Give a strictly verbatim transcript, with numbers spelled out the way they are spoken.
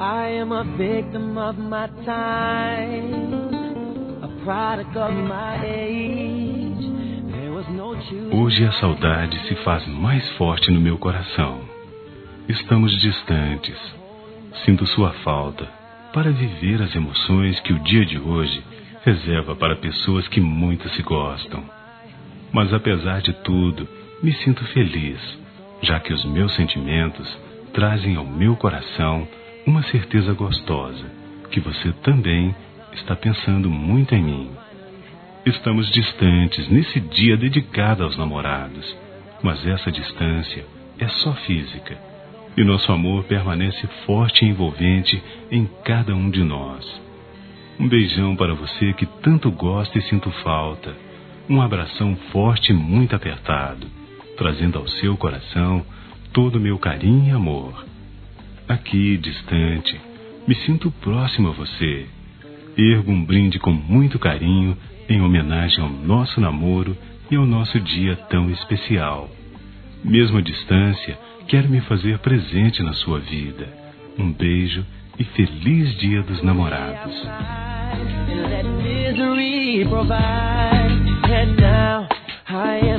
I am a victim of my time, a product of my age. There was no choosing. Hoje a saudade se faz mais forte no meu coração. Estamos distantes. Sinto sua falta para viver as emoções que o dia de hoje reserva para pessoas que muito se gostam. Mas apesar de tudo, me sinto feliz, já que os meus sentimentos trazem ao meu coração uma certeza gostosa, que você também está pensando muito em mim. Estamos distantes nesse dia dedicado aos namorados, mas essa distância é só física, e nosso amor permanece forte e envolvente em cada um de nós. Um beijão para você que tanto gosta e sinto falta. Um abração forte e muito apertado, trazendo ao seu coração todo o meu carinho e amor. Aqui, distante, me sinto próximo a você. Ergo um brinde com muito carinho em homenagem ao nosso namoro e ao nosso dia tão especial. Mesmo à distância, quero me fazer presente na sua vida. Um beijo e feliz Dia dos Namorados. And now I